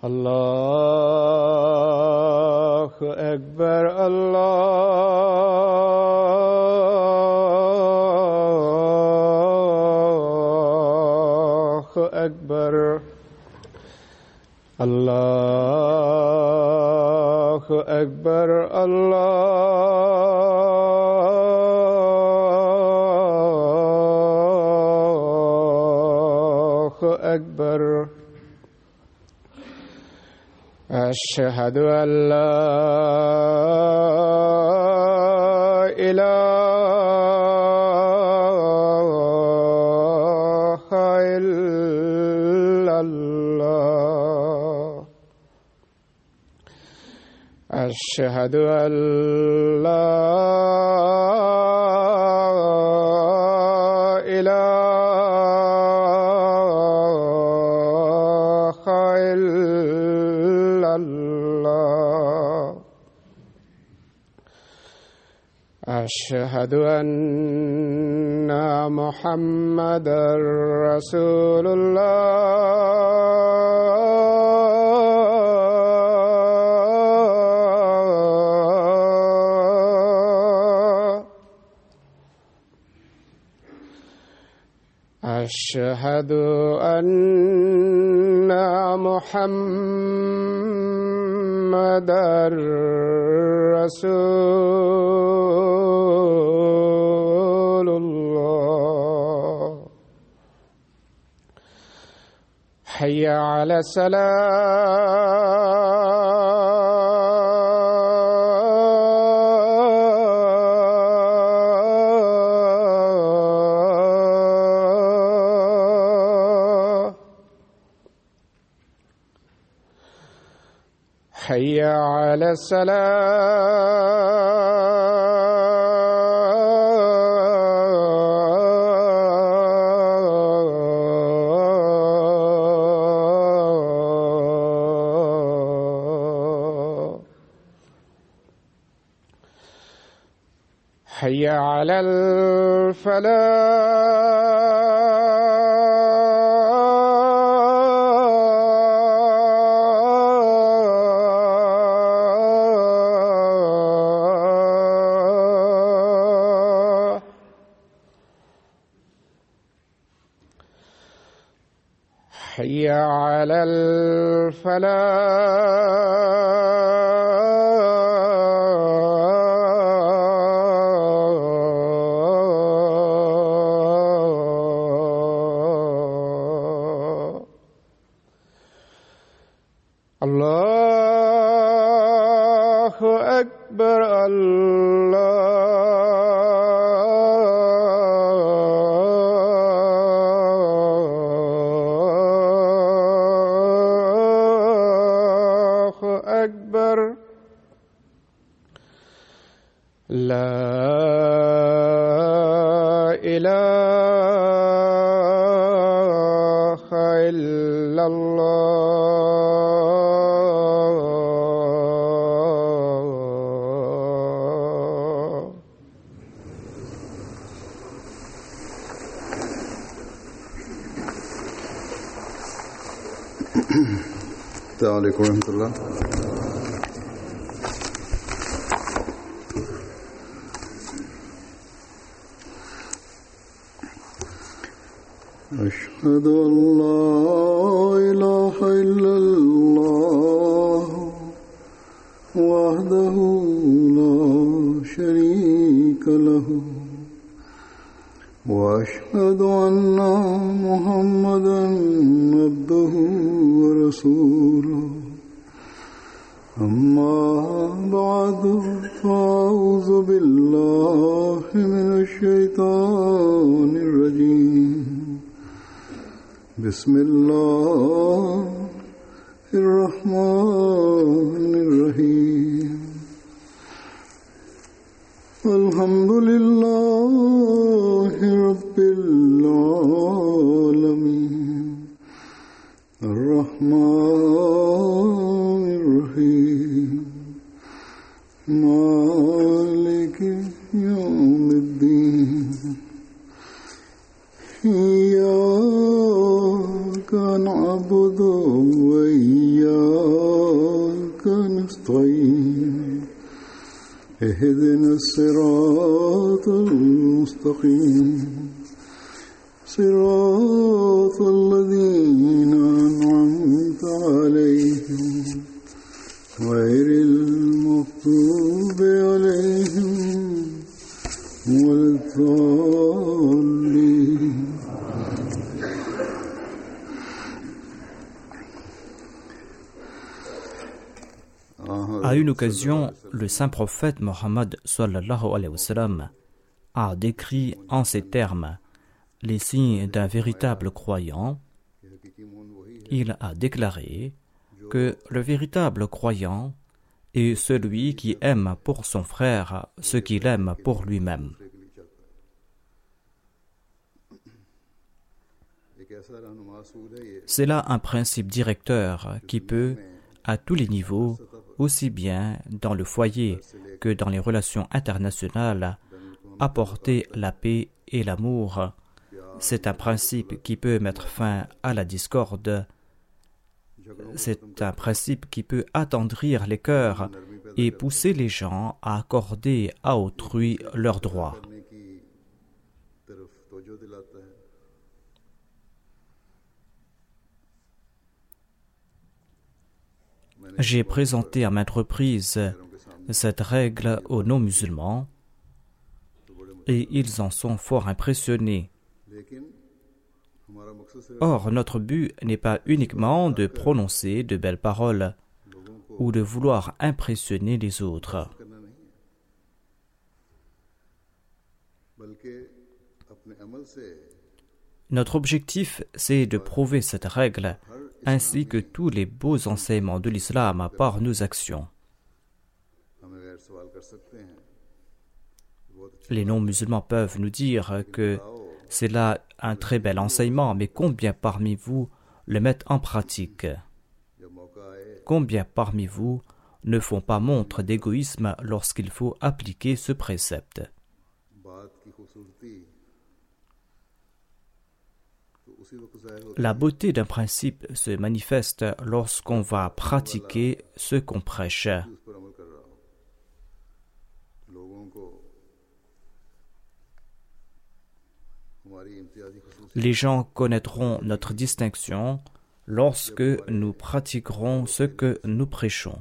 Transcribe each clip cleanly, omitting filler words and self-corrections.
الله أكبر الله أكبر الله أكبر الله أكبر أشهد أن لا إله إلا الله أشهد أن لا إله إلا الله أشهد أن محمدًا رسول الله أشهد أن محمدًا رسول الله حي على الصلاة حي على الصلاة حي على الفلاح حي على الفلاح الله أكبر الله أكبر لا إله إلا الله السلام عليكم ورحمة الله. أشهد أن لا إله إلا الله وحده لا شريك له وأشهد أن محمدًا عبده ورسوله أما بعد فأعوذ بالله من الشيطان الرجيم بسم الله الرحمن الرحيم الحمد لله رب العالمين الرحمن الرحيم مالك يوم الدين إياك نعبد وإياك اهدنا الصراط المستقيم صراط الذين أنعمت عليهم غير المغضوب عليهم ولا الضالين. À une occasion, le saint prophète Mohammed sallallahu alayhi wa sallam a décrit en ces termes les signes d'un véritable croyant. Il a déclaré que le véritable croyant est celui qui aime pour son frère ce qu'il aime pour lui-même. C'est là un principe directeur qui peut, à tous les niveaux, aussi bien dans le foyer que dans les relations internationales, apporter la paix et l'amour. C'est un principe qui peut mettre fin à la discorde. C'est un principe qui peut attendrir les cœurs et pousser les gens à accorder à autrui leurs droits. J'ai présenté à maintes reprises cette règle aux non-musulmans et ils en sont fort impressionnés. Or, notre but n'est pas uniquement de prononcer de belles paroles ou de vouloir impressionner les autres. Notre objectif, c'est de prouver cette règle ainsi que tous les beaux enseignements de l'islam par nos actions. Les non-musulmans peuvent nous dire que c'est là un très bel enseignement, mais combien parmi vous le mettent en pratique? Combien parmi vous ne font pas montre d'égoïsme lorsqu'il faut appliquer ce précepte? La beauté d'un principe se manifeste lorsqu'on va pratiquer ce qu'on prêche. Les gens connaîtront notre distinction lorsque nous pratiquerons ce que nous prêchons.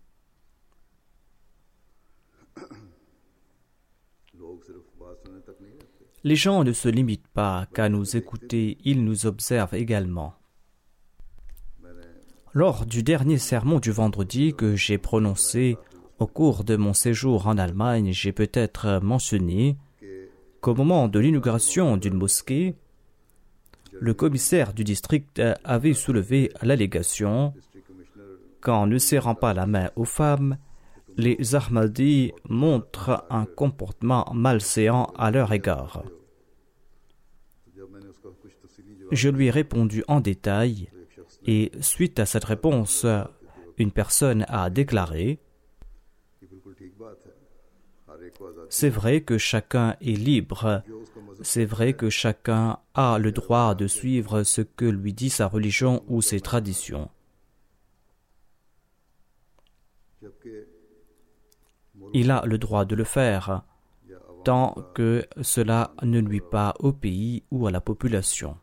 Les gens ne se limitent pas qu'à nous écouter, ils nous observent également. Lors du dernier sermon du vendredi que j'ai prononcé au cours de mon séjour en Allemagne, j'ai peut-être mentionné qu'au moment de l'inauguration d'une mosquée, le commissaire du district avait soulevé l'allégation qu'en ne serrant pas la main aux femmes, les Ahmadis montrent un comportement malséant à leur égard. Je lui ai répondu en détail et suite à cette réponse, une personne a déclaré « C'est vrai que chacun est libre, c'est vrai que chacun a le droit de suivre ce que lui dit sa religion ou ses traditions. » Il a le droit de le faire, tant que cela ne nuit pas au pays ou à la population.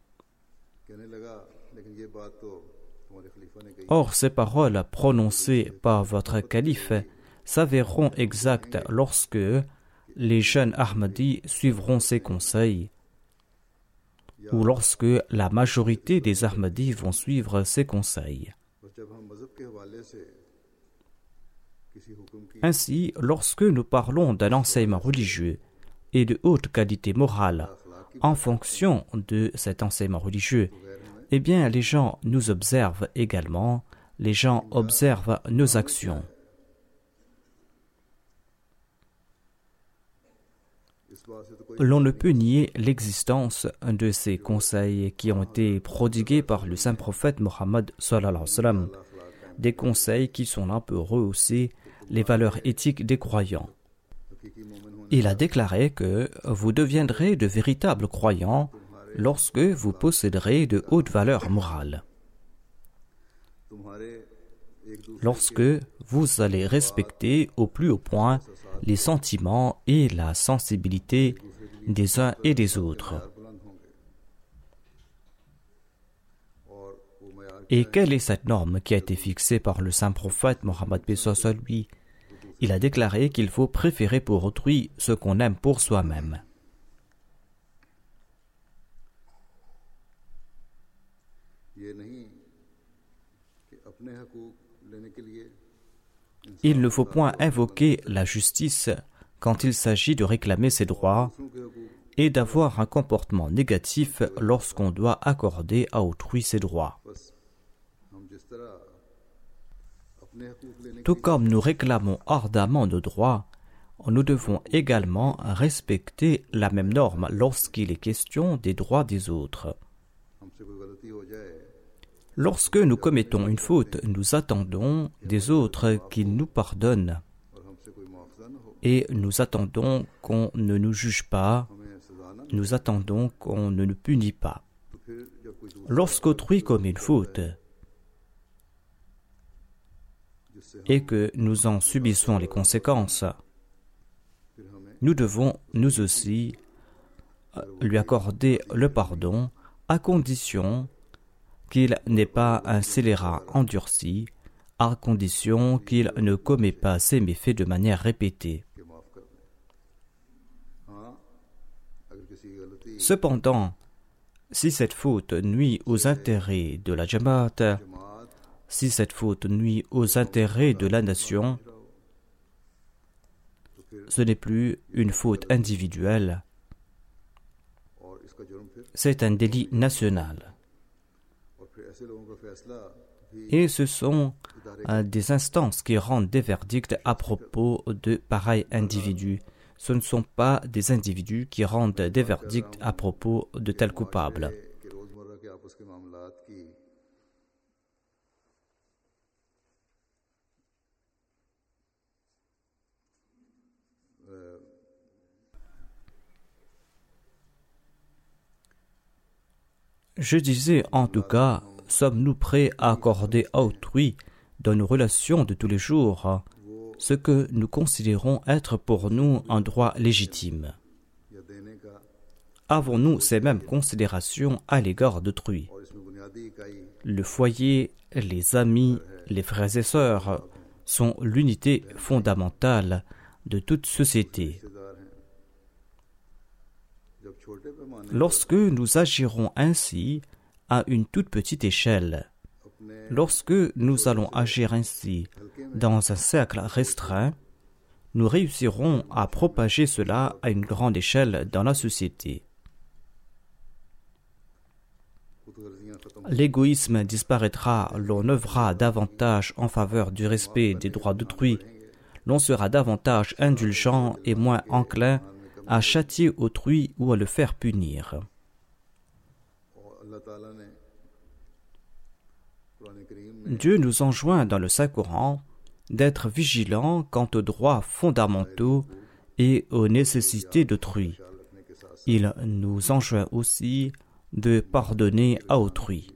Or, ces paroles prononcées par votre calife s'avéreront exactes lorsque les jeunes Ahmadis suivront ses conseils ou lorsque la majorité des Ahmadis vont suivre ses conseils. Ainsi, lorsque nous parlons d'un enseignement religieux et de haute qualité morale en fonction de cet enseignement religieux, eh bien, les gens nous observent également, les gens observent nos actions. L'on ne peut nier l'existence de ces conseils qui ont été prodigués par le saint prophète Mohammed sallallahu alayhi wa sallam, des conseils qui sont là pour rehausser les valeurs éthiques des croyants. Il a déclaré que vous deviendrez de véritables croyants lorsque vous posséderez de hautes valeurs morales. Lorsque vous allez respecter au plus haut point les sentiments et la sensibilité des uns et des autres. Et quelle est cette norme qui a été fixée par le saint prophète Mohammed b. lui? Il a déclaré qu'il faut préférer pour autrui ce qu'on aime pour soi-même. Il ne faut point invoquer la justice quand il s'agit de réclamer ses droits et d'avoir un comportement négatif lorsqu'on doit accorder à autrui ses droits. Tout comme nous réclamons ardemment nos droits, nous devons également respecter la même norme lorsqu'il est question des droits des autres. Lorsque nous commettons une faute, nous attendons des autres qu'ils nous pardonnent et nous attendons qu'on ne nous juge pas, nous attendons qu'on ne nous punit pas. Lorsqu'autrui commet une faute et que nous en subissons les conséquences, nous devons, nous aussi, lui accorder le pardon à condition qu'il n'ait pas un scélérat endurci, à condition qu'il ne commet pas ses méfaits de manière répétée. Cependant, si cette faute nuit aux intérêts de la Jamaat, si cette faute nuit aux intérêts de la nation, ce n'est plus une faute individuelle, c'est un délit national. Et ce sont des instances qui rendent des verdicts à propos de pareils individus. Ce ne sont pas des individus qui rendent des verdicts à propos de tels coupables. Je disais en tout cas, sommes-nous prêts à accorder à autrui, dans nos relations de tous les jours, ce que nous considérons être pour nous un droit légitime? Avons-nous ces mêmes considérations à l'égard d'autrui? Le foyer, les amis, les frères et sœurs sont l'unité fondamentale de toute société. Lorsque nous agirons ainsi à une toute petite échelle, lorsque nous allons agir ainsi dans un cercle restreint, nous réussirons à propager cela à une grande échelle dans la société. L'égoïsme disparaîtra, l'on œuvrera davantage en faveur du respect des droits d'autrui, l'on sera davantage indulgent et moins enclin à châtier autrui ou à le faire punir. Dieu nous enjoint dans le Saint-Coran d'être vigilants quant aux droits fondamentaux et aux nécessités d'autrui. Il nous enjoint aussi de pardonner à autrui.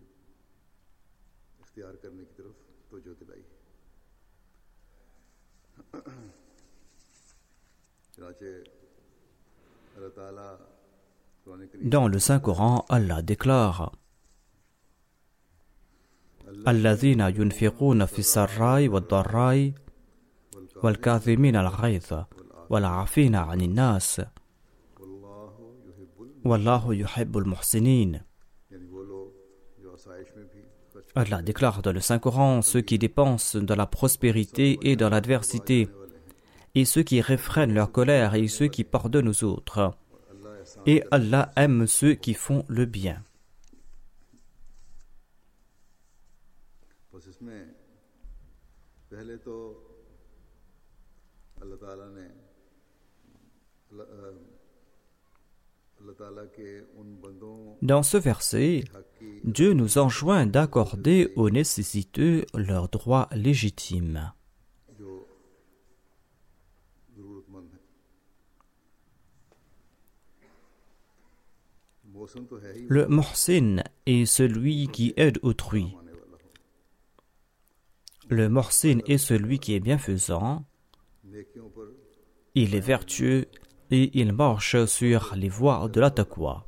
Dans le Saint-Coran, Allah déclare: الذين ينفقون في السراء والضراء والكاظمين الغيظ والعافين عن الناس والله يحب المحسنين. Allah déclare dans le Saint-Coran ceux qui dépensent dans la prospérité et dans l'adversité, et ceux qui réfrènent leur colère et ceux qui pardonnent aux autres. Et Allah aime ceux qui font le bien. Dans ce verset, Dieu nous enjoint d'accorder aux nécessiteux leurs droits légitimes. Le muhsin est celui qui aide autrui. Le muhsin est celui qui est bienfaisant il est vertueux et il marche sur les voies de la taqwa.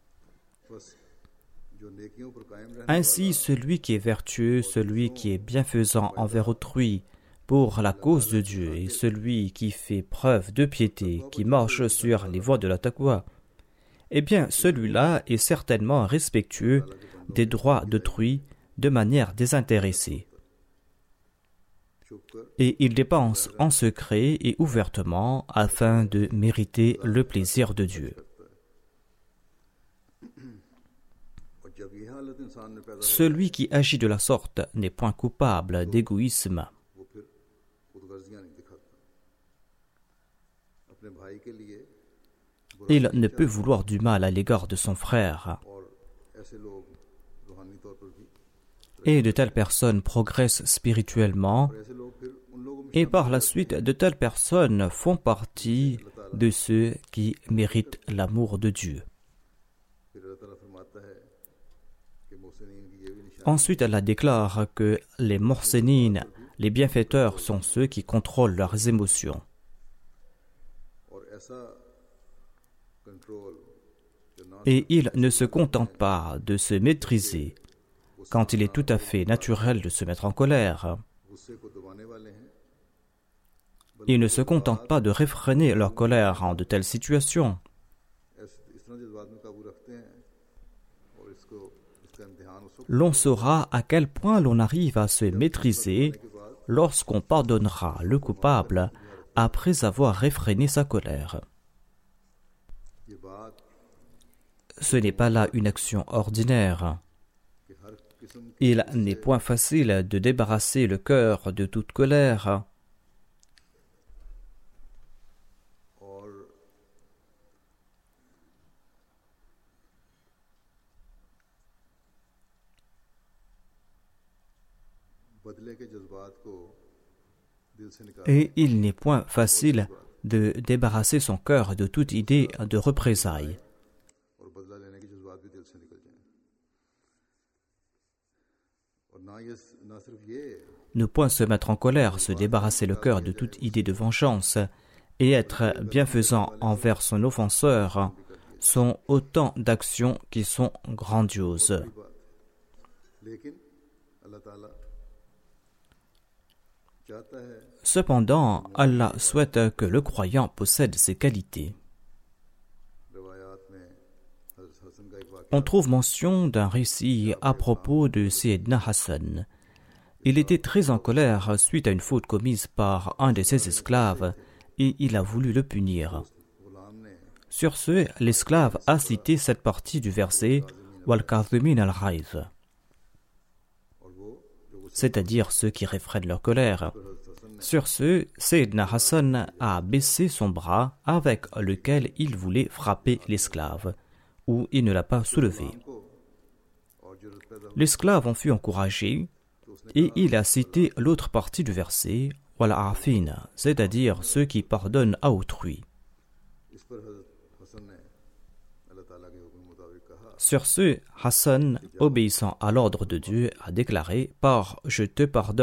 Ainsi, celui qui est vertueux, celui qui est bienfaisant envers autrui pour la cause de Dieu et celui qui fait preuve de piété, qui marche sur les voies de la taqwa, eh bien, celui-là est certainement respectueux des droits d'autrui de manière désintéressée. Et il dépense en secret et ouvertement afin de mériter le plaisir de Dieu. Celui qui agit de la sorte n'est point coupable d'égoïsme. Il ne peut vouloir du mal à l'égard de son frère. Et de telles personnes progressent spirituellement, et par la suite, de telles personnes font partie de ceux qui méritent l'amour de Dieu. Ensuite, Allah déclare que les muhsinines, les bienfaiteurs, sont ceux qui contrôlent leurs émotions. Et ils ne se contentent pas de se maîtriser quand il est tout à fait naturel de se mettre en colère. Ils ne se contentent pas de réfréner leur colère en de telles situations. L'on saura à quel point l'on arrive à se maîtriser lorsqu'on pardonnera le coupable après avoir réfréné sa colère. Ce n'est pas là une action ordinaire. Il n'est point facile de débarrasser le cœur de toute colère. Et il n'est point facile de débarrasser son cœur de toute idée de représailles. Ne point se mettre en colère, se débarrasser le cœur de toute idée de vengeance et être bienfaisant envers son offenseur sont autant d'actions qui sont grandioses. Cependant, Allah souhaite que le croyant possède ces qualités. On trouve mention d'un récit à propos de Sayyidina Hassan. Il était très en colère suite à une faute commise par un de ses esclaves et il a voulu le punir. Sur ce, l'esclave a cité cette partie du verset « Wal kadhimin al-ghayz », c'est-à-dire ceux qui réfrènent leur colère. Sur ce, Sayyidina Hassan a baissé son bras avec lequel il voulait frapper l'esclave, ou il ne l'a pas soulevé. L'esclave en fut encouragé, et il a cité l'autre partie du verset, « Wal afin », c'est-à-dire ceux qui pardonnent à autrui. Sur ce, Hassan, obéissant à l'ordre de Dieu, a déclaré « Par je te pardonne ».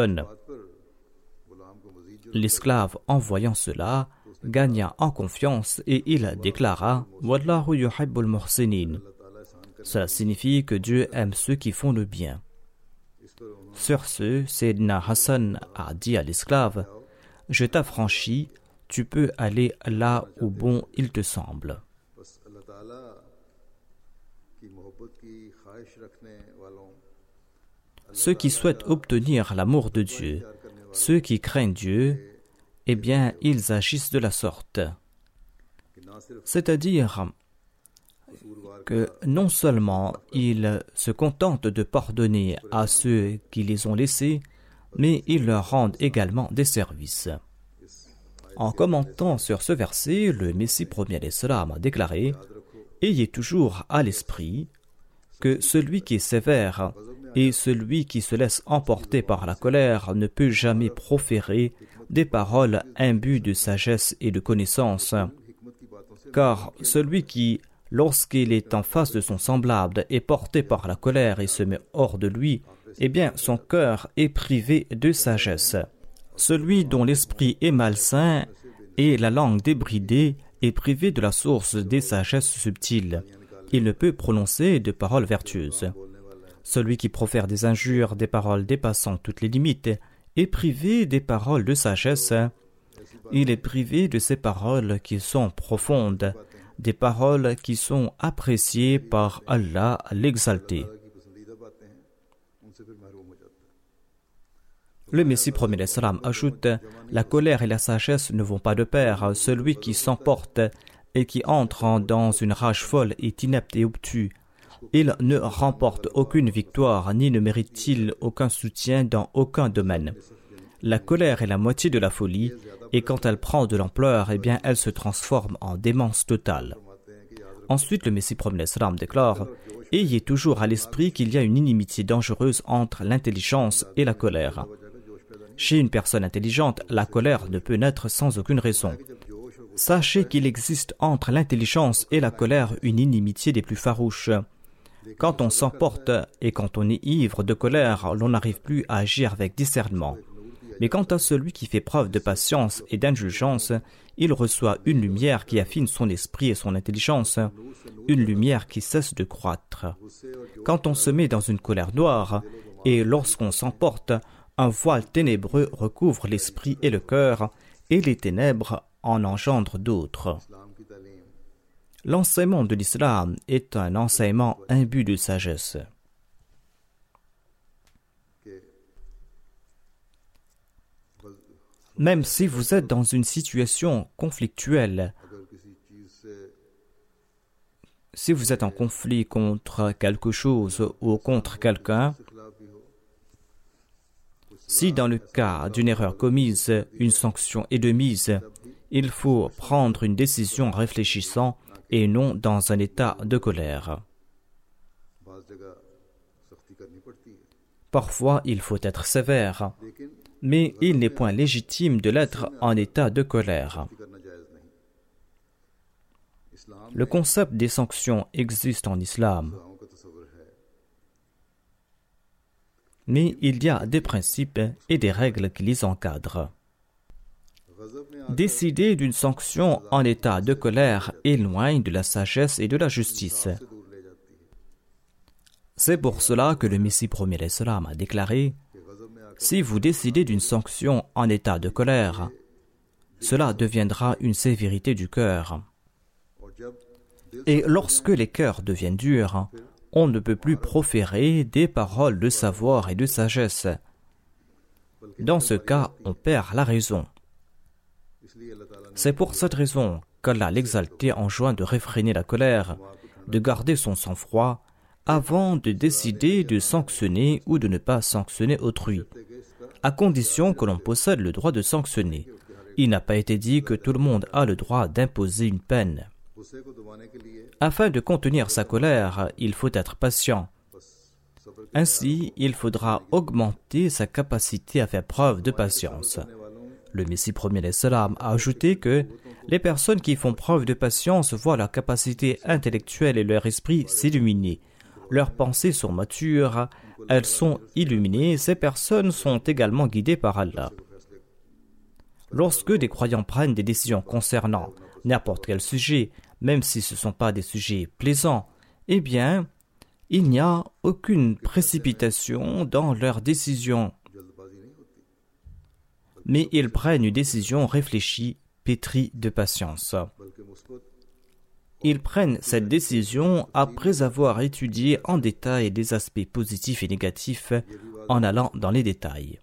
L'esclave, en voyant cela, gagna en confiance et il déclara « Wallahu yuhibbul muhsinin ». Cela signifie que Dieu aime ceux qui font le bien. Sur ce, Sayyidina Hassan a dit à l'esclave « Je t'affranchis, tu peux aller là où bon il te semble ». Ceux qui souhaitent obtenir l'amour de Dieu, ceux qui craignent Dieu, eh bien, ils agissent de la sorte. C'est-à-dire que non seulement ils se contentent de pardonner à ceux qui les ont laissés, mais ils leur rendent également des services. En commentant sur ce verset, le Messie premier l'Islam a déclaré « Ayez toujours à l'esprit que celui qui est sévère et celui qui se laisse emporter par la colère ne peut jamais proférer des paroles imbues de sagesse et de connaissance. Car celui qui, lorsqu'il est en face de son semblable, est porté par la colère et se met hors de lui, eh bien son cœur est privé de sagesse. Celui dont l'esprit est malsain et la langue débridée est privée de la source des sagesses subtiles. Il ne peut prononcer de paroles vertueuses. Celui qui profère des injures, des paroles dépassant toutes les limites, est privé des paroles de sagesse. Il est privé de ces paroles qui sont profondes, des paroles qui sont appréciées par Allah l'exalté. Le Messie promet l'Islam ajoute « La colère et la sagesse ne vont pas de pair. Celui qui s'emporte et qui entre dans une rage folle est inepte et obtus. Il ne remporte aucune victoire, ni ne mérite-t-il aucun soutien dans aucun domaine. La colère est la moitié de la folie, et quand elle prend de l'ampleur, eh bien elle se transforme en démence totale. » Ensuite, le Messie promet l'Islam déclare « Ayez toujours à l'esprit qu'il y a une inimitié dangereuse entre l'intelligence et la colère. » Chez une personne intelligente, la colère ne peut naître sans aucune raison. Sachez qu'il existe entre l'intelligence et la colère une inimitié des plus farouches. Quand on s'emporte et quand on est ivre de colère, l'on n'arrive plus à agir avec discernement. Mais quant à celui qui fait preuve de patience et d'indulgence, il reçoit une lumière qui affine son esprit et son intelligence, une lumière qui cesse de croître. Quand on se met dans une colère noire, et lorsqu'on s'emporte, un voile ténébreux recouvre l'esprit et le cœur, et les ténèbres en engendrent d'autres. L'enseignement de l'islam est un enseignement imbu de sagesse. Même si vous êtes dans une situation conflictuelle, si vous êtes en conflit contre quelque chose ou contre quelqu'un, si dans le cas d'une erreur commise, une sanction est de mise, il faut prendre une décision en réfléchissant et non dans un état de colère. Parfois, il faut être sévère, mais il n'est point légitime de l'être en état de colère. Le concept des sanctions existe en islam, mais il y a des principes et des règles qui les encadrent. Décider d'une sanction en état de colère éloigne de la sagesse et de la justice. C'est pour cela que le Messie promet l'Islam a déclaré « Si vous décidez d'une sanction en état de colère, cela deviendra une sévérité du cœur. Et lorsque les cœurs deviennent durs, on ne peut plus proférer des paroles de savoir et de sagesse. Dans ce cas, on perd la raison. C'est pour cette raison qu'Allah l'exalté enjoint de réfréner la colère, de garder son sang-froid, avant de décider de sanctionner ou de ne pas sanctionner autrui, à condition que l'on possède le droit de sanctionner. Il n'a pas été dit que tout le monde a le droit d'imposer une peine. Afin de contenir sa colère, il faut être patient. Ainsi, il faudra augmenter sa capacité à faire preuve de patience. Le Messie promet l'Islam a ajouté que les personnes qui font preuve de patience voient leur capacité intellectuelle et leur esprit s'illuminer. Leurs pensées sont matures, elles sont illuminées, ces personnes sont également guidées par Allah. Lorsque des croyants prennent des décisions concernant n'importe quel sujet, même si ce ne sont pas des sujets plaisants, eh bien, il n'y a aucune précipitation dans leurs décisions. Mais ils prennent une décision réfléchie, pétrie de patience. Ils prennent cette décision après avoir étudié en détail des aspects positifs et négatifs en allant dans les détails.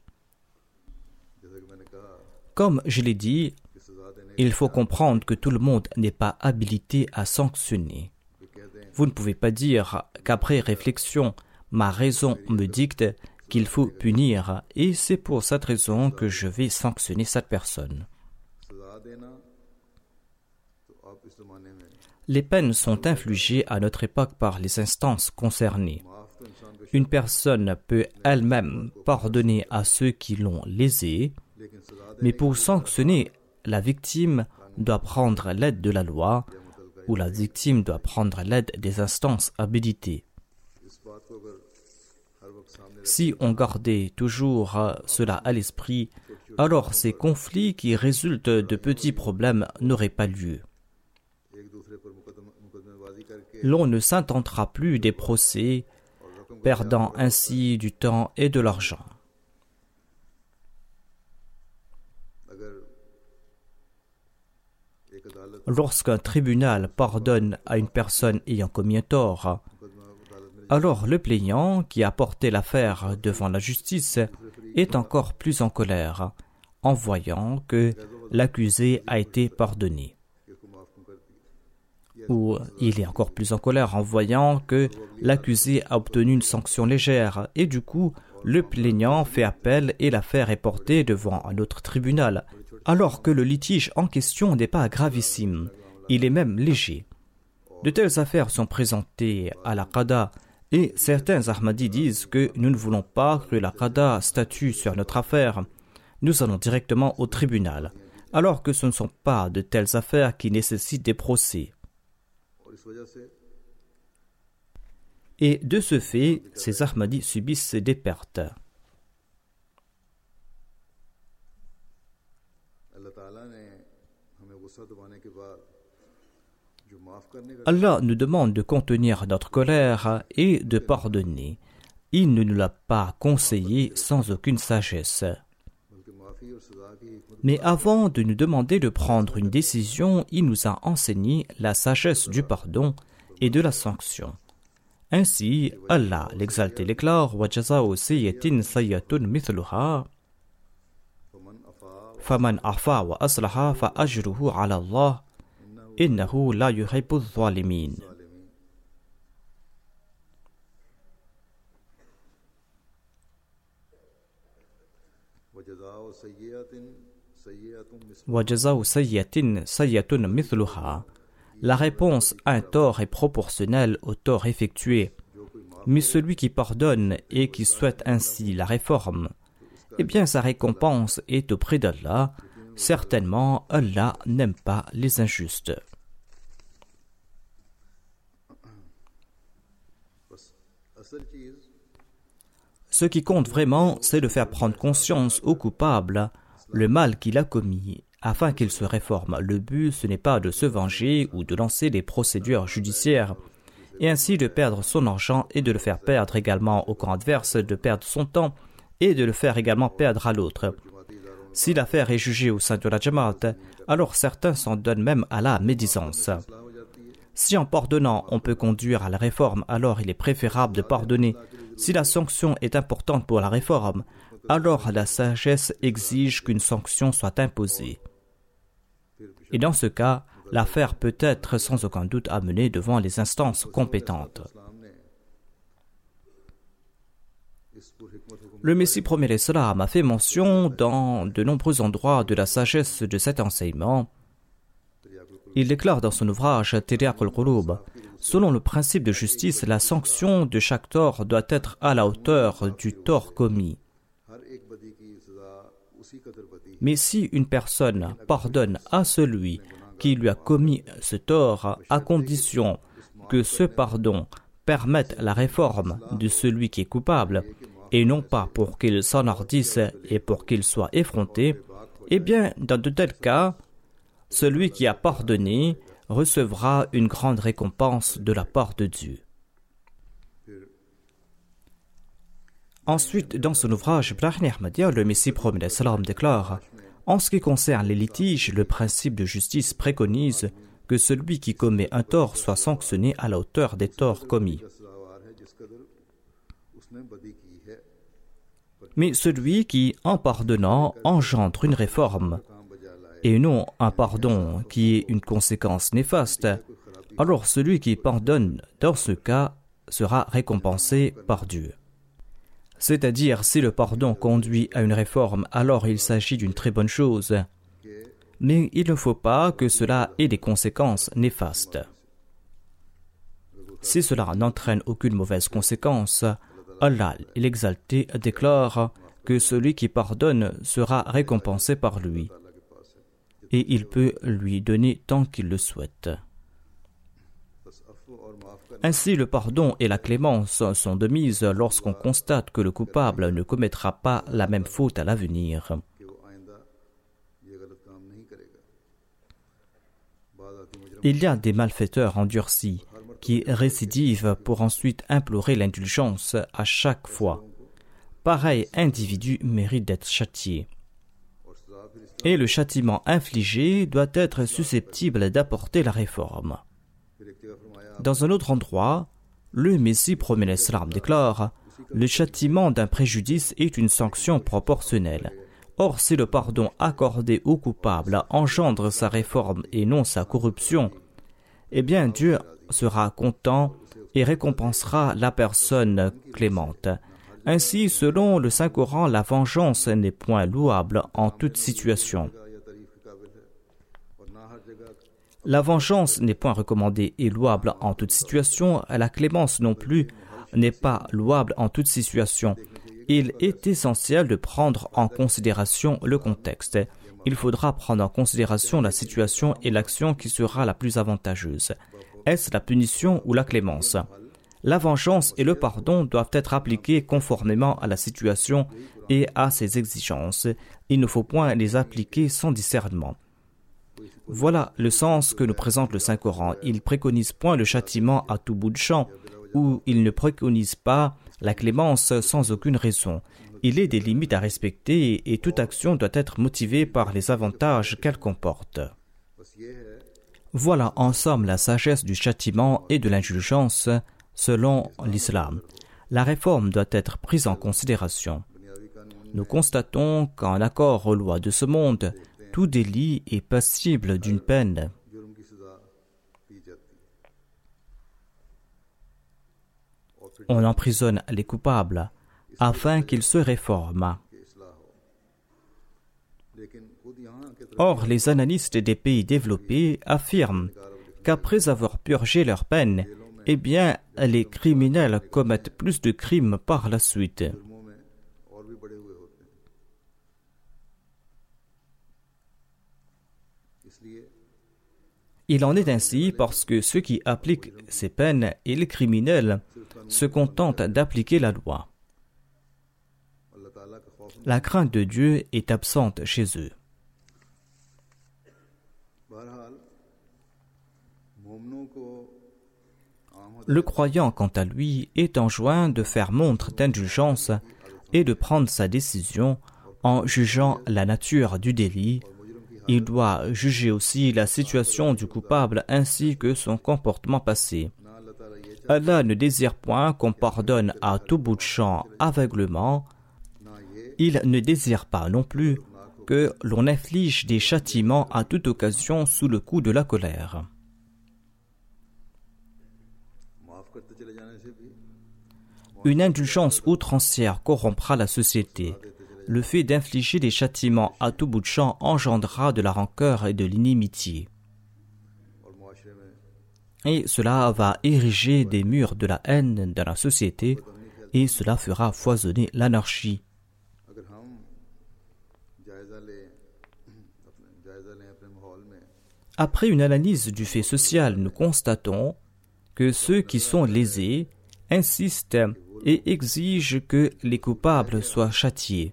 Comme je l'ai dit, il faut comprendre que tout le monde n'est pas habilité à sanctionner. Vous ne pouvez pas dire qu'après réflexion, ma raison me dicte qu'il faut punir et c'est pour cette raison que je vais sanctionner cette personne. Les peines sont infligées à notre époque par les instances concernées. Une personne peut elle-même pardonner à ceux qui l'ont lésée, mais pour sanctionner, la victime doit prendre l'aide de la loi ou la victime doit prendre l'aide des instances habilitées. Si on gardait toujours cela à l'esprit, alors ces conflits qui résultent de petits problèmes n'auraient pas lieu. L'on ne s'intentera plus des procès, perdant ainsi du temps et de l'argent. Lorsqu'un tribunal pardonne à une personne ayant commis un tort, alors le plaignant qui a porté l'affaire devant la justice est encore plus en colère en voyant que l'accusé a été pardonné. Ou il est encore plus en colère en voyant que l'accusé a obtenu une sanction légère et du coup le plaignant fait appel et l'affaire est portée devant un autre tribunal alors que le litige en question n'est pas gravissime, il est même léger. De telles affaires sont présentées à la Qada et certains Ahmadis disent que nous ne voulons pas que la Qada statue sur notre affaire, nous allons directement au tribunal, alors que ce ne sont pas de telles affaires qui nécessitent des procès. Et de ce fait, ces Ahmadis subissent des pertes. Allah nous demande de contenir notre colère et de pardonner. Il ne nous l'a pas conseillé sans aucune sagesse. Mais avant de nous demander de prendre une décision, il nous a enseigné la sagesse du pardon et de la sanction. Ainsi, Allah l'exalté déclare وَجَزَاءُ سَيِّئَةٍ سَيِّئَةٌ مِثْلُهَا فَمَنْ عَفَا وَأَصْلَحَ فَأَجْرُهُ عَلَى اللَّهِ إِنَّهُ لَا يُحِبُّ الظَّالِمِينَ. وَجَزَاءُ سَيِّئَةٍ سَيِّئَةٌ مِثْلُهَا. La réponse à un tort est proportionnelle au tort effectué. Mais celui qui pardonne et qui souhaite ainsi la réforme, eh bien sa récompense est auprès d'Allah. Certainement, Allah n'aime pas les injustes. Ce qui compte vraiment, c'est de faire prendre conscience au coupable le mal qu'il a commis, afin qu'il se réforme. Le but, ce n'est pas de se venger ou de lancer des procédures judiciaires, et ainsi de perdre son argent et de le faire perdre également au camp adverse, de perdre son temps et de le faire également perdre à l'autre. Si l'affaire est jugée au sein de la Jamaat, alors certains s'en donnent même à la médisance. Si en pardonnant on peut conduire à la réforme, alors il est préférable de pardonner. Si la sanction est importante pour la réforme, alors la sagesse exige qu'une sanction soit imposée. Et dans ce cas, l'affaire peut être sans aucun doute amenée devant les instances compétentes. Le Messie premier l'Islam a fait mention dans de nombreux endroits de la sagesse de cet enseignement. Il déclare dans son ouvrage Tiryaq al-Qulub, selon le principe de justice, la sanction de chaque tort doit être à la hauteur du tort commis. Mais si une personne pardonne à celui qui lui a commis ce tort, à condition que ce pardon permette la réforme de celui qui est coupable, et non pas pour qu'il s'enhardisse et pour qu'il soit effronté, eh bien, dans de tels cas, celui qui a pardonné recevra une grande récompense de la part de Dieu. Ensuite, dans son ouvrage Brahni Ahmadiyya, le Messie promet l'Islam déclare: en ce qui concerne les litiges, le principe de justice préconise que celui qui commet un tort soit sanctionné à la hauteur des torts commis. Mais celui qui, en pardonnant, engendre une réforme, et non un pardon qui est une conséquence néfaste, alors celui qui pardonne dans ce cas sera récompensé par Dieu. C'est-à-dire, si le pardon conduit à une réforme, alors il s'agit d'une très bonne chose. Mais il ne faut pas que cela ait des conséquences néfastes. Si cela n'entraîne aucune mauvaise conséquence, Allah l'exalté déclare que celui qui pardonne sera récompensé par lui, et il peut lui donner tant qu'il le souhaite. Ainsi, le pardon et la clémence sont de mise lorsqu'on constate que le coupable ne commettra pas la même faute à l'avenir. Il y a des malfaiteurs endurcis qui récidivent pour ensuite implorer l'indulgence à chaque fois. Pareil individu mérite d'être châtié. Et le châtiment infligé doit être susceptible d'apporter la réforme. Dans un autre endroit, le Messie premier l'Islam déclare « Le châtiment d'un préjudice est une sanction proportionnelle. Or, si le pardon accordé au coupable engendre sa réforme et non sa corruption, eh bien Dieu sera content et récompensera la personne clémente. Ainsi, selon le Saint-Coran, la vengeance n'est point louable en toute situation. La vengeance n'est point recommandée et louable en toute situation. La clémence non plus n'est pas louable en toute situation. Il est essentiel de prendre en considération le contexte. Il faudra prendre en considération la situation et l'action qui sera la plus avantageuse. Est-ce la punition ou la clémence? La vengeance et le pardon doivent être appliqués conformément à la situation et à ses exigences. Il ne faut point les appliquer sans discernement. Voilà le sens que nous présente le Saint-Coran. Il préconise point le châtiment à tout bout de champ, ou il ne préconise pas la clémence sans aucune raison. Il est des limites à respecter et toute action doit être motivée par les avantages qu'elle comporte. Voilà en somme la sagesse du châtiment et de l'indulgence selon l'islam. La réforme doit être prise en considération. Nous constatons qu'en accord aux lois de ce monde, tout délit est passible d'une peine. On emprisonne les coupables afin qu'ils se réforment. Or, les analystes des pays développés affirment qu'après avoir purgé leur peine, eh bien, les criminels commettent plus de crimes par la suite. Il en est ainsi parce que ceux qui appliquent ces peines et les criminels se contentent d'appliquer la loi. La crainte de Dieu est absente chez eux. Le croyant, quant à lui, est enjoint de faire montre d'indulgence et de prendre sa décision en jugeant la nature du délit. Il doit juger aussi la situation du coupable ainsi que son comportement passé. Allah ne désire point qu'on pardonne à tout bout de champ aveuglement. Il ne désire pas non plus que l'on inflige des châtiments à toute occasion sous le coup de la colère. Une indulgence outrancière corrompra la société. Le fait d'infliger des châtiments à tout bout de champ engendrera de la rancœur et de l'inimitié. Et cela va ériger des murs de la haine dans la société et cela fera foisonner l'anarchie. Après une analyse du fait social, nous constatons que ceux qui sont lésés insistent et exigent que les coupables soient châtiés.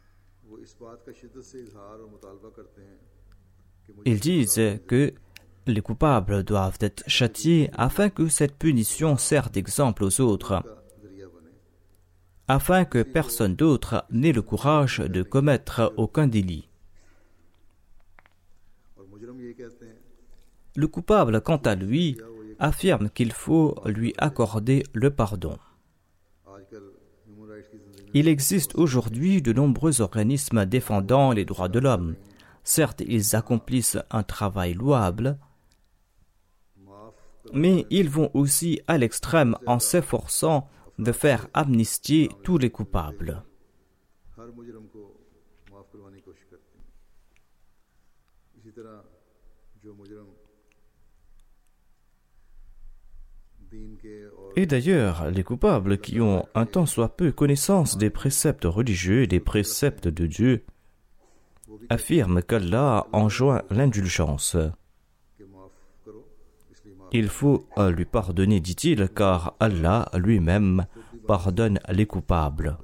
Ils disent que les coupables doivent être châtiés afin que cette punition serve d'exemple aux autres, afin que personne d'autre n'ait le courage de commettre aucun délit. Le coupable, quant à lui, affirme qu'il faut lui accorder le pardon. Il existe aujourd'hui de nombreux organismes défendant les droits de l'homme. Certes, ils accomplissent un travail louable, mais ils vont aussi à l'extrême en s'efforçant de faire amnistier tous les coupables. Et d'ailleurs, les coupables qui ont un tant soit peu connaissance des préceptes religieux et des préceptes de Dieu affirment qu'Allah enjoint l'indulgence. Il faut lui pardonner, dit-il, car Allah lui-même pardonne les coupables.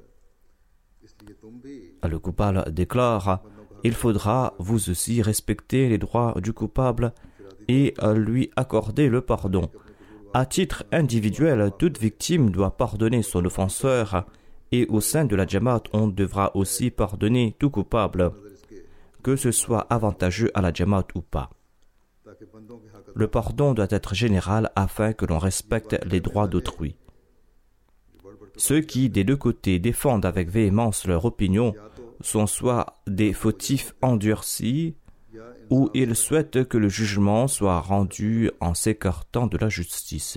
Le coupable déclare « Il faudra vous aussi respecter les droits du coupable et lui accorder le pardon. À titre individuel, toute victime doit pardonner son offenseur et au sein de la Jamaat, on devra aussi pardonner tout coupable, que ce soit avantageux à la Jamaat ou pas. Le pardon doit être général afin que l'on respecte les droits d'autrui. Ceux qui, des deux côtés, défendent avec véhémence leur opinion sont soit des fautifs endurcis ou ils souhaitent que le jugement soit rendu en s'écartant de la justice.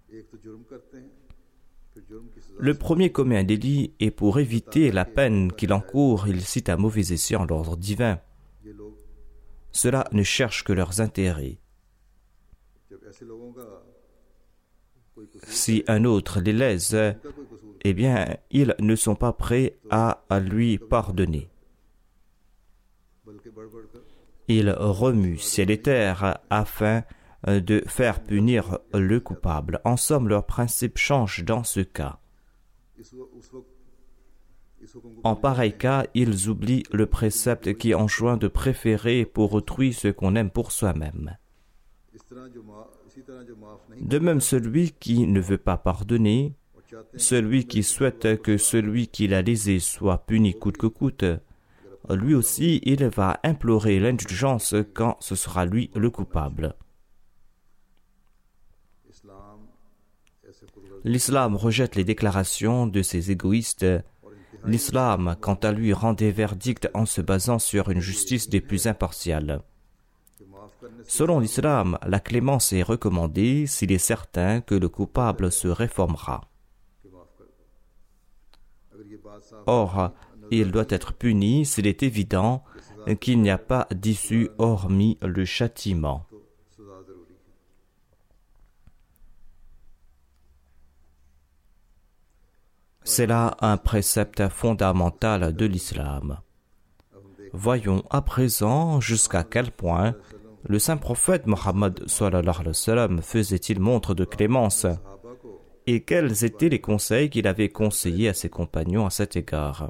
Le premier commet un délit et pour éviter la peine qu'il encourt, il cite un mauvais escient l'ordre divin. Ceux-là ne cherchent que leurs intérêts. Si un autre les lèse, eh bien, ils ne sont pas prêts à lui pardonner. Ils remuent ciel et terre afin de faire punir le coupable. En somme, leur principe change dans ce cas. En pareil cas, ils oublient le précepte qui enjoint de préférer pour autrui ce qu'on aime pour soi-même. De même, celui qui ne veut pas pardonner, celui qui souhaite que celui qui l'a lésé soit puni coûte que coûte, lui aussi, il va implorer l'indulgence quand ce sera lui le coupable. L'islam rejette les déclarations de ces égoïstes. L'islam, quant à lui, rend des verdicts en se basant sur une justice des plus impartiales. Selon l'islam, la clémence est recommandée s'il est certain que le coupable se réformera. Or, il doit être puni s'il est évident qu'il n'y a pas d'issue hormis le châtiment. C'est là un précepte fondamental de l'islam. Voyons à présent jusqu'à quel point le saint prophète Mohammed sallallahu alayhi wa sallam faisait-il montre de clémence et quels étaient les conseils qu'il avait conseillés à ses compagnons à cet égard.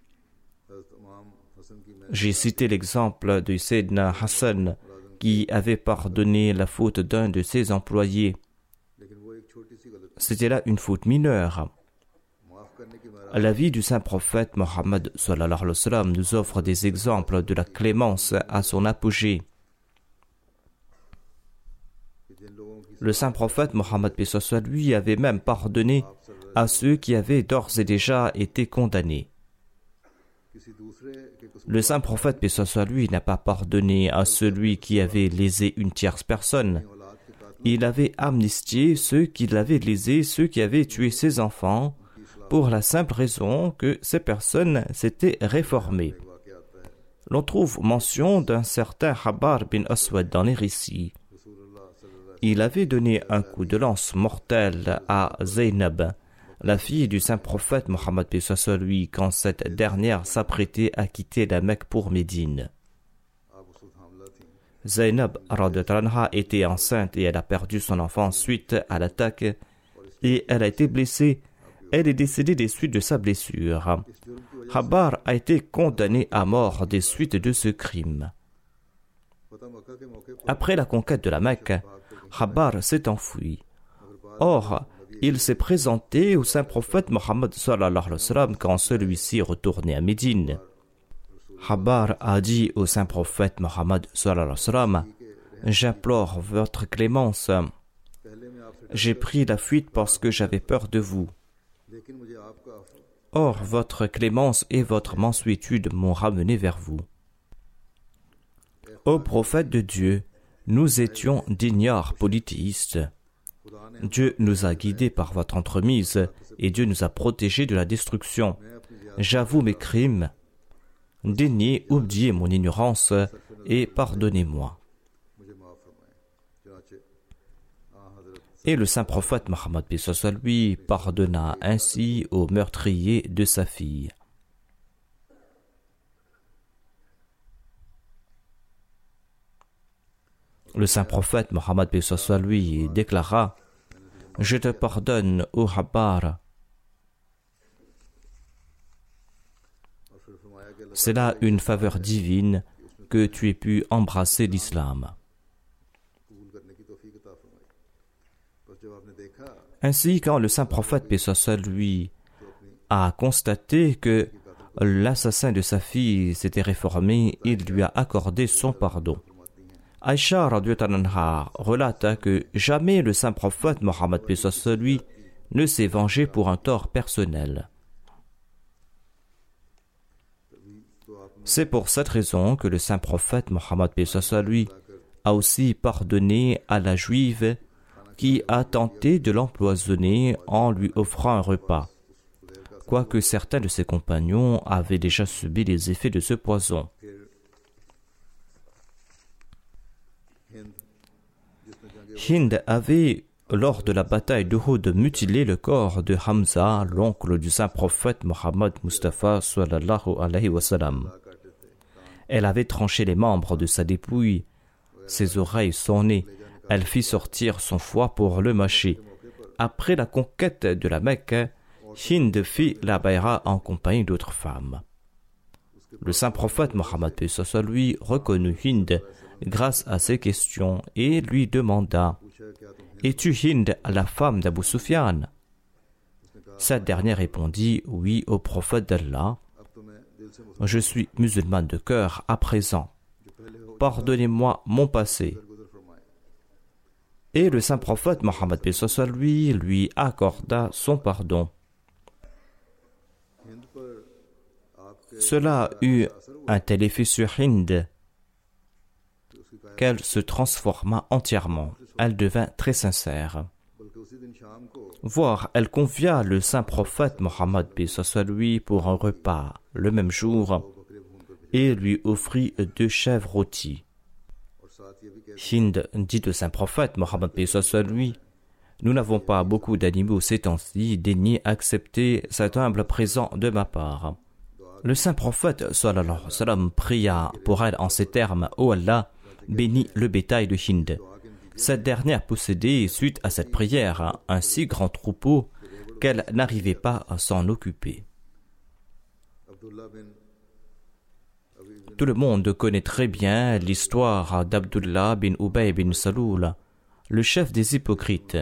J'ai cité l'exemple de Sayyidina Hassan qui avait pardonné la faute d'un de ses employés. C'était là une faute mineure. La vie du saint prophète Mohammed sallallahu alayhi wa sallam nous offre des exemples de la clémence à son apogée. Le saint prophète Mohammed lui avait même pardonné à ceux qui avaient d'ores et déjà été condamnés. Le saint prophète lui n'a pas pardonné à celui qui avait lésé une tierce personne. Il avait amnistié ceux qui l'avaient lésé, ceux qui avaient tué ses enfants, pour la simple raison que ces personnes s'étaient réformées. L'on trouve mention d'un certain Habbar bin Aswad dans les récits. Il avait donné un coup de lance mortel à Zaynab, la fille du saint prophète Mohammed lui, quand cette dernière s'apprêtait à quitter la Mecque pour Médine. Zaynab était enceinte et elle a perdu son enfant suite à l'attaque et elle a été blessée. Elle est décédée des suites de sa blessure. Habbar a été condamné à mort des suites de ce crime. Après la conquête de la Mecque, Habbar s'est enfui. Or, il s'est présenté au saint prophète Mohammed sallallahu alayhi wa sallam quand celui-ci retournait à Médine. Habbar a dit au saint prophète Mohammed sallallahu alayhi wa sallam: « J'implore votre clémence. J'ai pris la fuite parce que j'avais peur de vous. Or, votre clémence et votre mansuétude m'ont ramené vers vous. Ô prophète de Dieu, nous étions d'ignares polythéistes. Dieu nous a guidés par votre entremise et Dieu nous a protégés de la destruction. J'avoue mes crimes. Daignez oublier mon ignorance et pardonnez-moi. » Et le saint prophète Mohammed lui pardonna ainsi au meurtrier de sa fille. Le saint prophète Mohammed lui déclara: « Je te pardonne, ô Habbar. » C'est là une faveur divine que tu aies pu embrasser l'islam. Ainsi, quand le saint prophète, paix soit sur lui, a constaté que l'assassin de sa fille s'était réformé, il lui a accordé son pardon. Aïcha radhiyallahu anha relata que jamais le saint prophète Mohammed, paix soit sur lui, ne s'est vengé pour un tort personnel. C'est pour cette raison que le saint prophète Mohammed, paix soit sur lui, a aussi pardonné à la juive qui a tenté de l'empoisonner en lui offrant un repas, quoique certains de ses compagnons avaient déjà subi les effets de ce poison. Hind avait, lors de la bataille d'Uhud, mutilé le corps de Hamza, l'oncle du saint prophète Mohammed Mustafa sallallahu alayhi wa sallam. Elle avait tranché les membres de sa dépouille, ses oreilles, son nez. Elle fit sortir son foie pour le mâcher. Après la conquête de la Mecque, Hind fit la bayra en compagnie d'autres femmes. Le saint prophète Mohammed, paix soit sur lui, reconnut Hind grâce à ces questions et lui demanda: Es-tu Hind, la femme d'Abu Sufyan? Cette dernière répondit: Oui, au prophète d'Allah. Je suis musulmane de cœur à présent. Pardonnez-moi mon passé. Et le saint prophète Mohammed, paix soit sur lui accorda son pardon. Cela eut un tel effet sur Hind qu'elle se transforma entièrement. Elle devint très sincère. Voire, elle convia le saint prophète Mohammed, paix soit sur lui, pour un repas le même jour et lui offrit 2 chèvres rôties. Hind dit au saint prophète Mohammed, paix soit sur lui: Nous n'avons pas beaucoup d'animaux ces temps-ci, daignez accepter cet humble présent de ma part. Le saint prophète sallallahu alayhi wa sallam pria pour elle en ces termes: Ô Allah, bénis le bétail de Hind. Cette dernière possédait, suite à cette prière, un si grand troupeau qu'elle n'arrivait pas à s'en occuper. Tout le monde connaît très bien l'histoire d'Abdullah bin Ubay bin Saloul, le chef des hypocrites.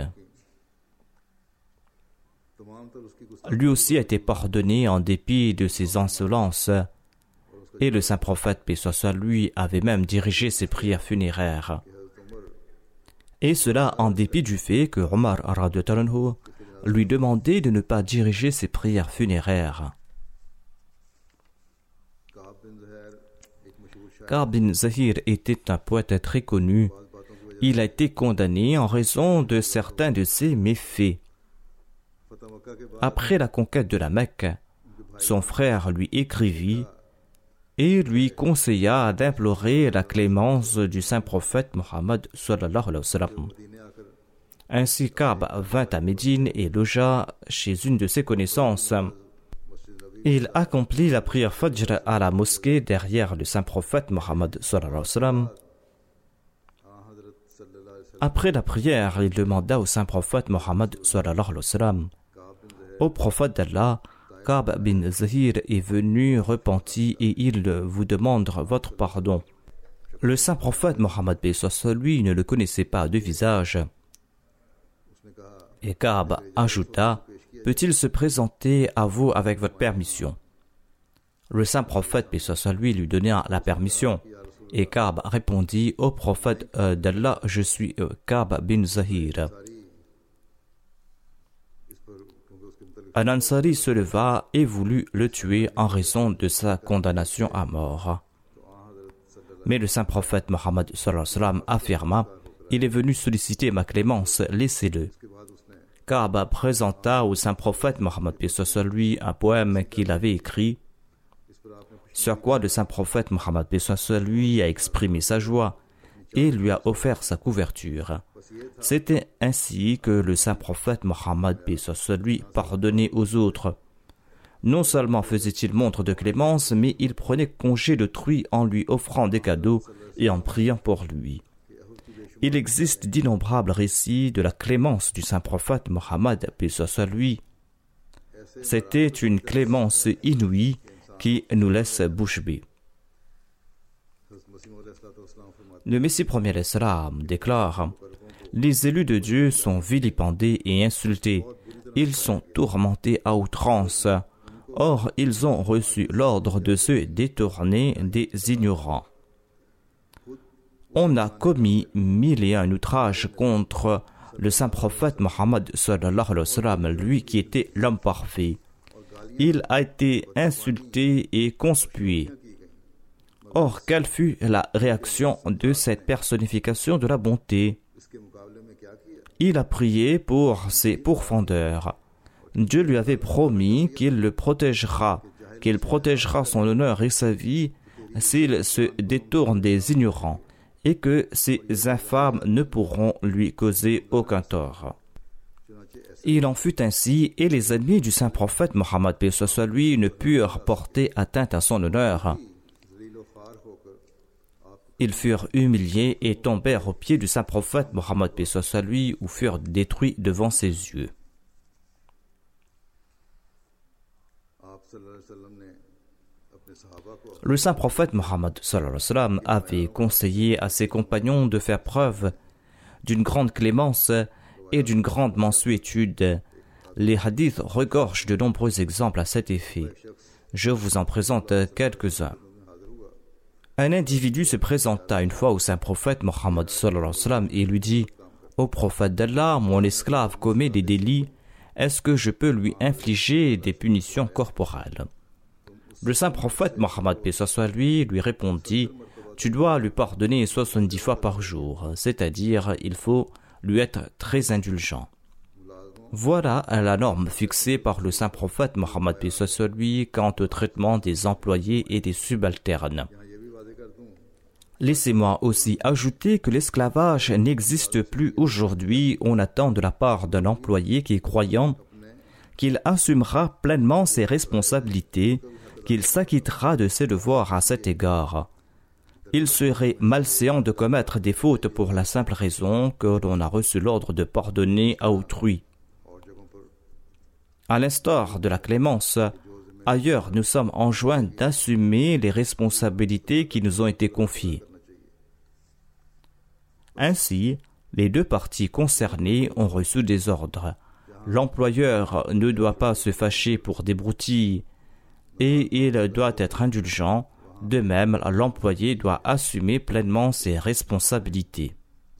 Lui aussi a été pardonné en dépit de ses insolences, et le saint prophète, paix soit sur lui, avait même dirigé ses prières funéraires. Et cela en dépit du fait que Omar radhiyallahu anhu lui demandait de ne pas diriger ses prières funéraires. Ka'b bin Zahir était un poète très connu. Il a été condamné en raison de certains de ses méfaits. Après la conquête de la Mecque, son frère lui écrivit et lui conseilla d'implorer la clémence du saint prophète Mohammed sallallahu alayhi wa sallam. Ainsi Ka'b vint à Médine et logea chez une de ses connaissances. Il accomplit la prière Fajr à la mosquée derrière le saint prophète Mohammed sallallahu alayhi wa sallam. Après la prière, il demanda au saint prophète Mohammed sallallahu alayhi wa sallam: Ô prophète d'Allah, Ka'b bin Zahir est venu repenti et il vous demande votre pardon. Le saint prophète Mohammed, paix soit sur lui, ne le connaissait pas de visage. Et Ka'b ajouta: Peut-il se présenter à vous avec votre permission? Le saint prophète, paix soit sur lui, lui donna la permission. Et Ka'b répondit: Ô prophète d'Allah, je suis Ka'b bin Zahir. Un Ansari se leva et voulut le tuer en raison de sa condamnation à mort. Mais le saint prophète Mohammed sallallahu alayhi wa sallam affirma: Il est venu solliciter ma clémence, laissez-le. Ka'b présenta au saint prophète Mohammed, paix soit sur lui, un poème qu'il avait écrit, sur quoi le saint prophète Mohammed, paix soit sur lui, a exprimé sa joie et lui a offert sa couverture. C'était ainsi que le saint prophète Mohammed, paix soit sur lui, pardonnait aux autres. Non seulement faisait-il montre de clémence, mais il prenait congé d'autrui en lui offrant des cadeaux et en priant pour lui. Il existe d'innombrables récits de la clémence du saint prophète Mohammed, paix soit sur lui. C'était une clémence inouïe qui nous laisse bouche bée. Le Messie premier l'Islam déclare: Les élus de Dieu sont vilipendés et insultés. Ils sont tourmentés à outrance. Or, ils ont reçu l'ordre de se détourner des ignorants. On a commis 1001 outrages contre le saint prophète Mohammed sallallahu alayhi wa sallam, lui qui était l'homme parfait. Il a été insulté et conspué. Or, quelle fut la réaction de cette personnification de la bonté? Il a prié pour ses pourfendeurs. Dieu lui avait promis qu'il le protégera, qu'il protégera son honneur et sa vie s'il se détourne des ignorants, et que ces infâmes ne pourront lui causer aucun tort. Il en fut ainsi, et les ennemis du saint prophète Mohammed paix soit lui ne purent porter atteinte à son honneur. Ils furent humiliés et tombèrent aux pieds du saint prophète Mohammed paix soit lui, ou furent détruits devant ses yeux. Le saint prophète Mohammed avait conseillé à ses compagnons de faire preuve d'une grande clémence et d'une grande mansuétude. Les hadiths regorgent de nombreux exemples à cet effet. Je vous en présente quelques-uns. Un individu se présenta une fois au saint prophète Mohammed et lui dit: « Ô prophète d'Allah, mon esclave commet des délits, est-ce que je peux lui infliger des punitions corporelles ?» Le saint prophète Mohammed paix soit lui répondit: « Tu dois lui pardonner 70 fois par jour, c'est-à-dire il faut lui être très indulgent. » Voilà la norme fixée par le saint prophète Mohammed paix soit lui quant au traitement des employés et des subalternes. Laissez-moi aussi ajouter que l'esclavage n'existe plus aujourd'hui. On attend de la part d'un employé qui est croyant qu'il assumera pleinement ses responsabilités, qu'il s'acquittera de ses devoirs à cet égard. Il serait malséant de commettre des fautes pour la simple raison que l'on a reçu l'ordre de pardonner à autrui. À l'instar de la clémence, ailleurs nous sommes enjoints d'assumer les responsabilités qui nous ont été confiées. Ainsi, les deux parties concernées ont reçu des ordres. L'employeur ne doit pas se fâcher pour des broutilles et il doit être indulgent. De même, l'employé doit assumer pleinement ses responsabilités.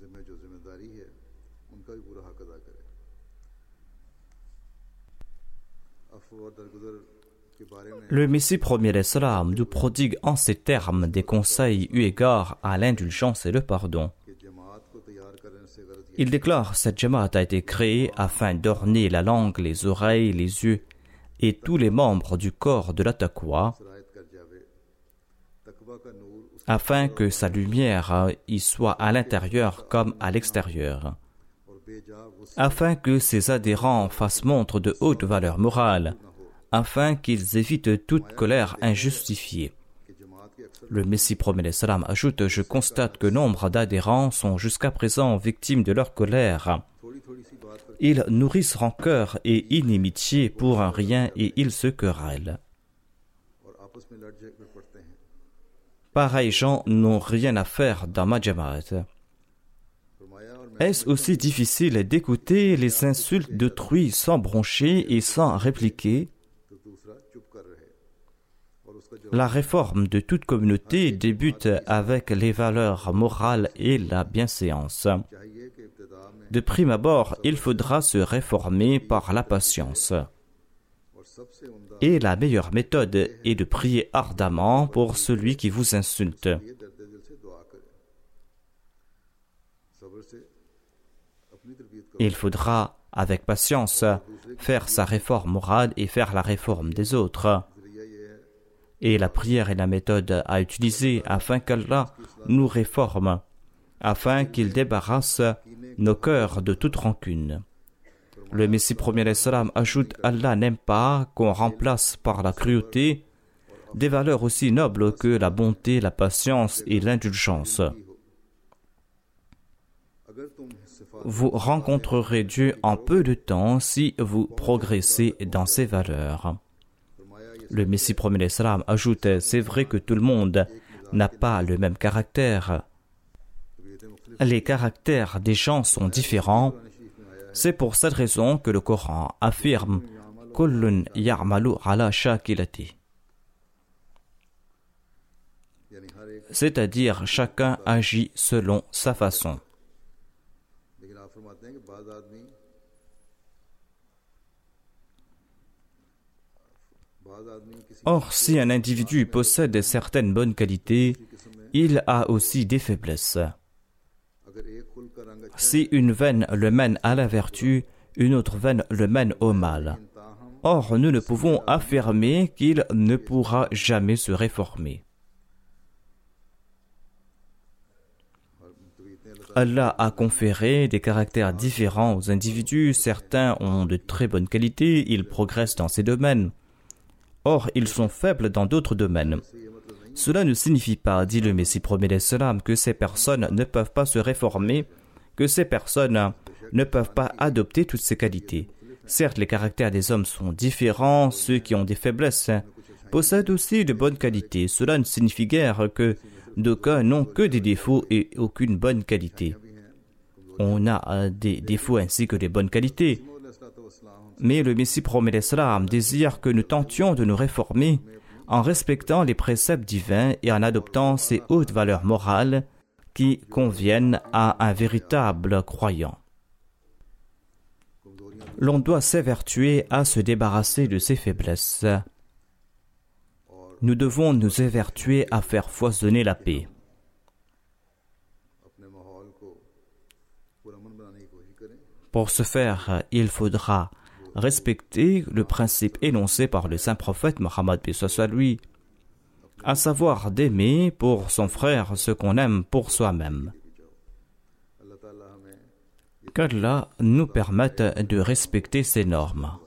Le Messie premier l'Islam nous prodigue en ces termes des conseils eu égard à l'indulgence et le pardon. Il déclare: cette jamaat a été créée afin d'orner la langue, les oreilles, les yeux et tous les membres du corps de la taqwa, afin que sa lumière y soit à l'intérieur comme à l'extérieur, afin que ses adhérents fassent montre de haute valeur morale, afin qu'ils évitent toute colère injustifiée. Le Messie promet l'Islam ajoute: je constate que nombre d'adhérents sont jusqu'à présent victimes de leur colère. Ils nourrissent rancœur et inimitié pour un rien et ils se querellent. Pareils gens n'ont rien à faire dans ma jamaat. Est-ce aussi difficile d'écouter les insultes d'autrui sans broncher et sans répliquer? La réforme de toute communauté débute avec les valeurs morales et la bienséance. De prime abord, il faudra se réformer par la patience. Et la meilleure méthode est de prier ardemment pour celui qui vous insulte. Il faudra, avec patience, faire sa réforme morale et faire la réforme des autres. Et la prière est la méthode à utiliser afin qu'Allah nous réforme, afin qu'il débarrasse nos cœurs de toute rancune. Le Messie premier l'Islam ajoute: Allah n'aime pas qu'on remplace par la cruauté des valeurs aussi nobles que la bonté, la patience et l'indulgence. Vous rencontrerez Dieu en peu de temps si vous progressez dans ces valeurs. Le Messie premier l'Islam ajoute: c'est vrai que tout le monde n'a pas le même caractère. les caractères des gens sont différents. C'est pour cette raison que le Coran affirme « Kullun ya'malu ala shakilati », c'est-à-dire chacun agit selon sa façon. Or, si un individu possède certaines bonnes qualités, il a aussi des faiblesses. Si une veine le mène à la vertu, une autre veine le mène au mal. Or, nous ne pouvons affirmer qu'il ne pourra jamais se réformer. Allah a conféré des caractères différents aux individus. Certains ont de très bonnes qualités, ils progressent dans ces domaines. Or, ils sont faibles dans d'autres domaines. Cela ne signifie pas, dit le Messie promet l'Islam, que ces personnes ne peuvent pas se réformer, que ces personnes ne peuvent pas adopter toutes ces qualités. Certes, les caractères des hommes sont différents, ceux qui ont des faiblesses possèdent aussi de bonnes qualités. Cela ne signifie guère que d'aucuns n'ont que des défauts et aucune bonne qualité. On a des défauts ainsi que des bonnes qualités. Mais le Messie promet l'Islam désire que nous tentions de nous réformer en respectant les préceptes divins et en adoptant ces hautes valeurs morales qui conviennent à un véritable croyant. L'on doit s'évertuer à se débarrasser de ses faiblesses. Nous devons nous évertuer à faire foisonner la paix. Pour ce faire, il faudra respecter le principe énoncé par le saint prophète Mohammed b.s. lui, à savoir d'aimer pour son frère ce qu'on aime pour soi-même. Qu'Allah nous permette de respecter ces normes.